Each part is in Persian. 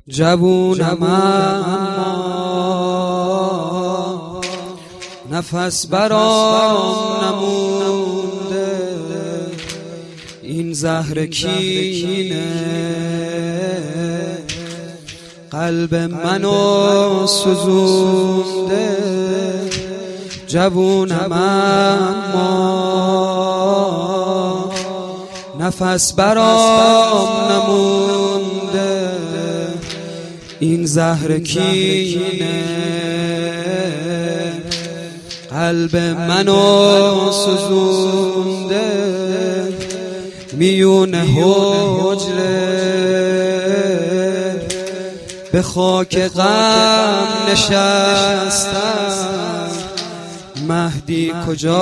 جوونم اما نفس برام نمونده، این زهر کینه قلب منو سوزونده. جوونم اما نفس برام نمونده، این زهر کینه قلب منو سوزونده. میون حجره به خاک غم نشستم، مهدی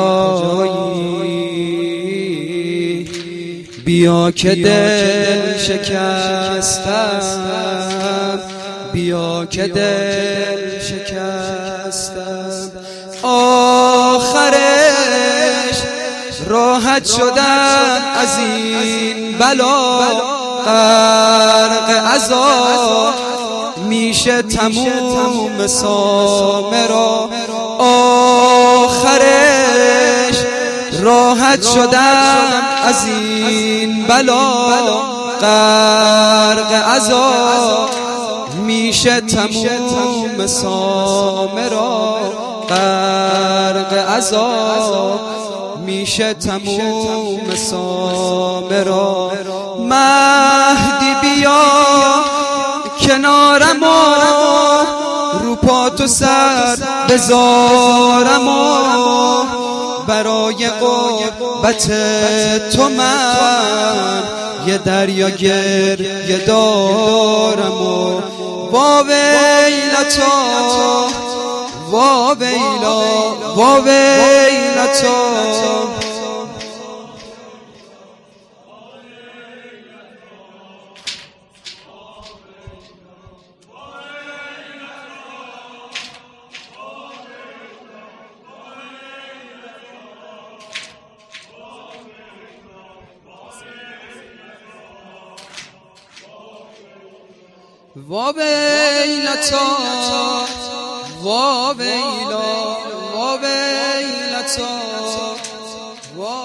کجایی؟ بیا که دل شکستم، بیا که دل شکستم. آخرش راحت شدن از این بلا، غرق عذاب میشه تموم سامرا. آخرش راحت شدن از این بلا، غرق عذاب میشه تموم سامرا. غرق عذاب میشه تموم سامرا. مهدی بیا کنارم و رو پا تو سر بذارم و برای قربت تو من یه دریا گریه دارم. و وا ویلتا وا ویلا وا ویلتا. وا ویلتا وا ویلا وا ویلتا وا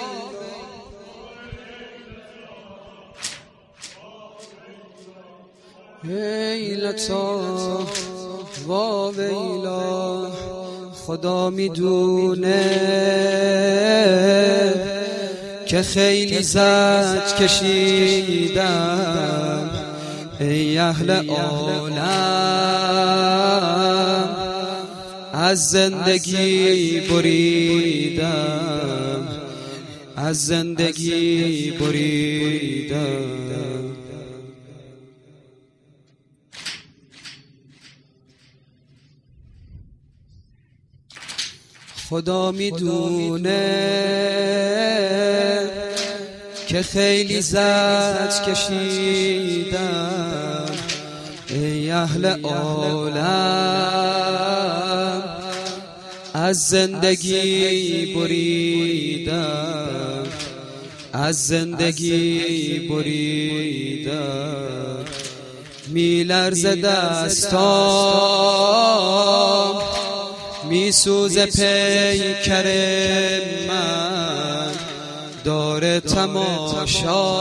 ویلتا وا ویلا. خدا میدونه که خیلی زج کشیدم، ای اهل عالم از زندگی بریدم، از زندگی بریدم. خدا میدونه که خیلی زج کشیدم، ای اهل عالم از زندگی بریدم، از زندگی بریدم. میلرزه دستام، میسوزه پیکر من، داره تماشا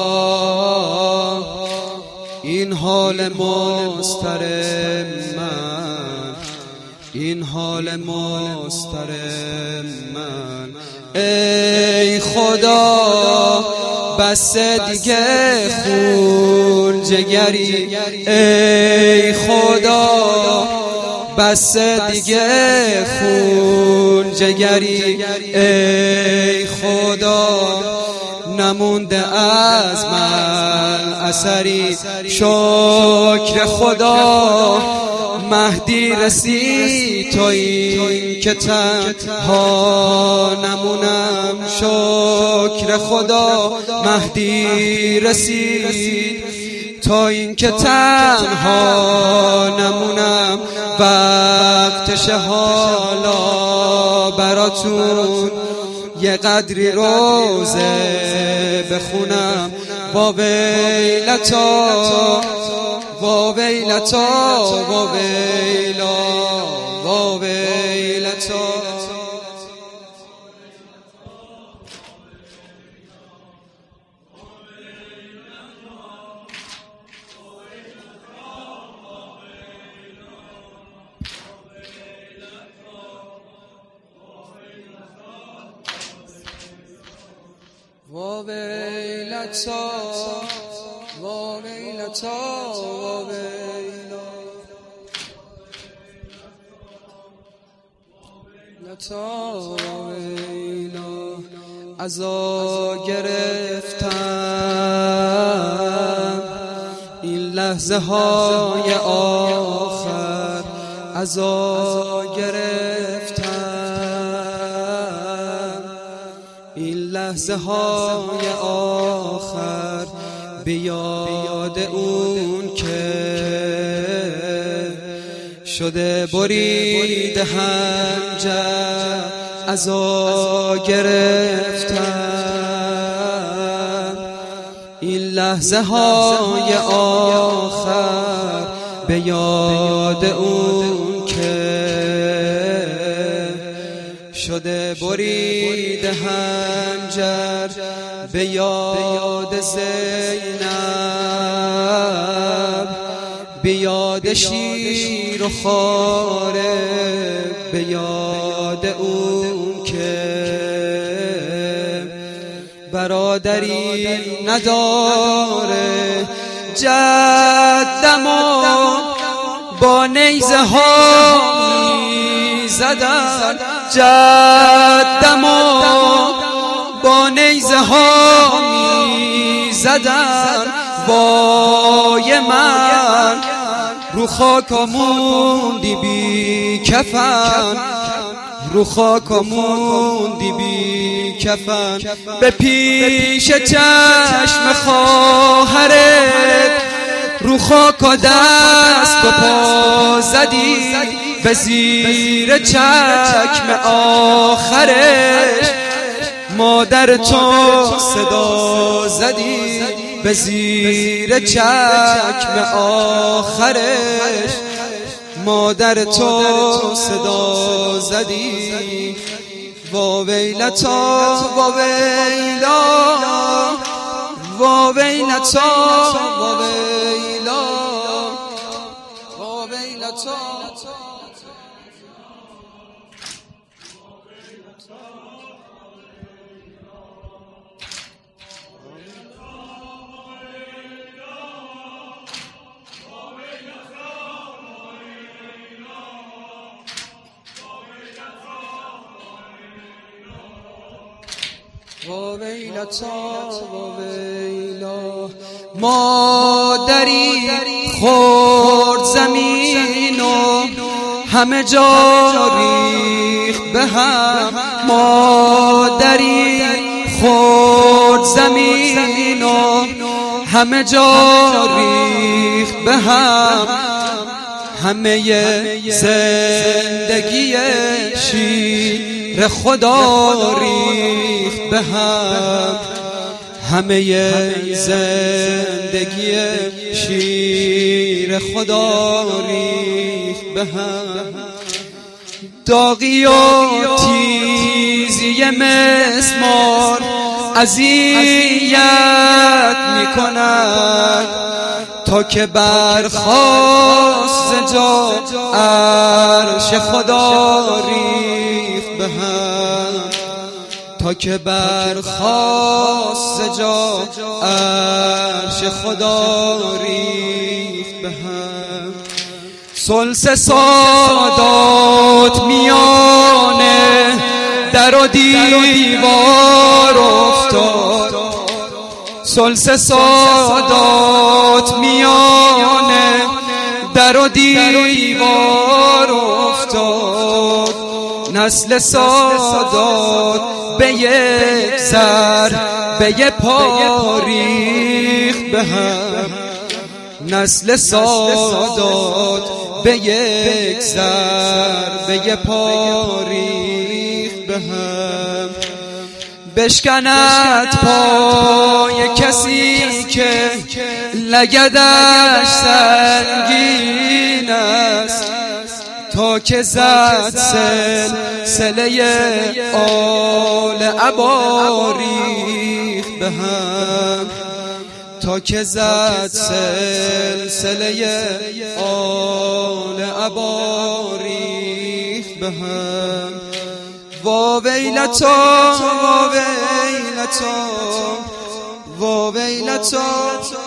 این حال مضطرب من، این حال مضطرب من. ای خدا بس دیگه خون جگری، ای خدا بس دیگه خون جگری، ای خدا نمونده از من اثری. شکر خدا مهدی رسید تا این که تنها نمونم. شکر خدا مهدی رسید تا این که تنها نمونم. وقتش حالا براتون یه قدری روزه بخونم. وا ویلتا وا ویلتا وا ویلا وا ویلتا وا ویلتا وا ویلتا وا ویلا لتا وا ویلا عزا گرفتم این لحظه های آخر عزا گرفتم این لحظه های آخر به یاد اون که شده برید حنجر عزا گرفتم این لحظه های آخر به یاد اون که شده برید حنجر به یاد زینب به یاد شیر و خاره به یاد اون که برادری نداره جدمو با نیزه ها میزدن جدمو با نیزه ها میزدن وای من رو خاک موندی بی کفن رو خاک موندی بی کفن به پیش چشم خواهرت رو خاک دست و پا زدی به زیر چکم آخرش مادر تو صدا زدی به زیر چکم آخرش مادر تو صدا زدی وا ویلتا وا ویلا وا ویلتا وا ویلا وا ویلتا وا ویلتا وا ویلا مادری خورد زمین و همه جا ریخت به هم مادری خورد زمین و همه جا ریخت به هم همه زندگی شیر خدا ریخت به هم همه زندگی شیر خدا ریخت به هم داغی و تیزی مسمار اذیت میکند تا که برخاست جا عرش خدا ریخت به هم تا که برخاست جا عرش خدا ریخت به هم سلس سادات میانه در و دیوار افتاد سلس سادات میانه در و دیوار افتاد نسل سادات به یک سر به یک پا ریخت به هم نسل سادات به یک سر به یک پا ریخت به هم بشکند پای کسی که لگدش سنگین است، تا که زد سلسله آل عبا ریخت به هم، تا که زد سلسله آل عبا ریخت به هم. وا ویلتا وا ویلتا وا ویلتا